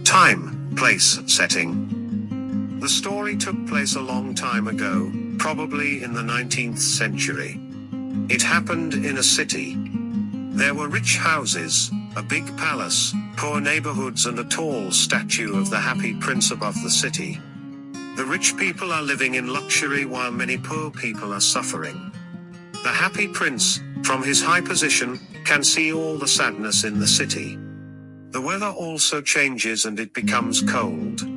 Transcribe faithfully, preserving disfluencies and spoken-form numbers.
Time, place, setting. The story took place a long time ago, probably in the nineteenth century. It happened in a city. There were rich houses, a big palace, poor neighborhoods, and a tall statue of the happy prince above the city. The rich people are living in luxury while many poor people are suffering. The happy prince, from his high position, can see all the sadness in the city. The weather also changes and it becomes cold.